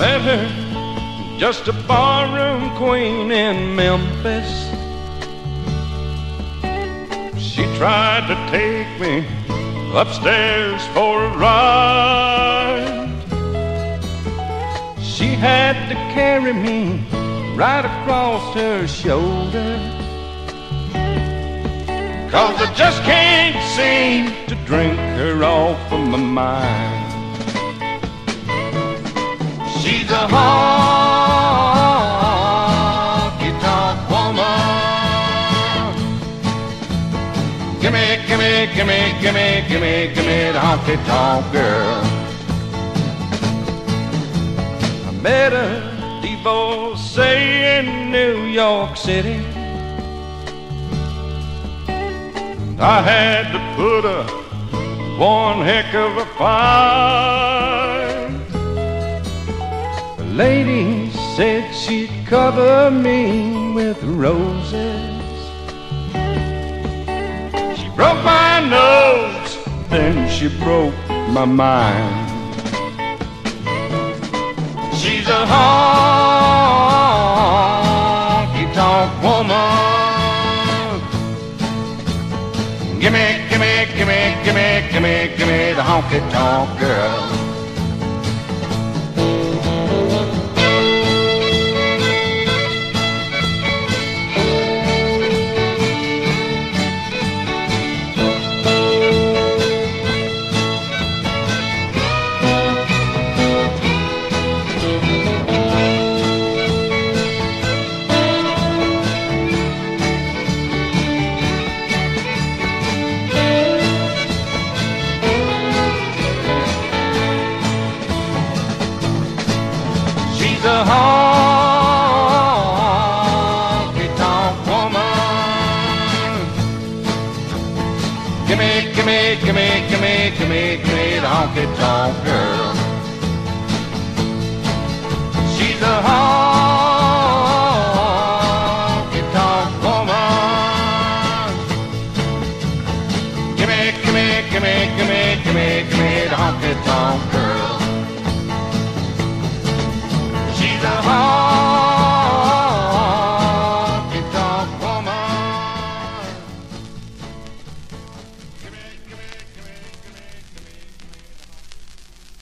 met her, just a barroom queen in Memphis. She tried to take me upstairs for a ride. She had to carry me right across her shoulder, 'cause I just can't seem to drink her off of my mind. She's a honky-tonk woman. Gimme, gimme, gimme, gimme, gimme, gimme the honky-tonk girl. I met a divorcee in New York City. I had to put up one heck of a fight. The lady said she'd cover me with roses. She broke my nose, then she broke my mind. She's a honky-tonk woman. Gimme, gimme, gimme, gimme, gimme, gimme the honky-tonk girl. She's a honky-tonk woman. Gimme, gimme, gimme, gimme, gimme, gimme the honky-tonk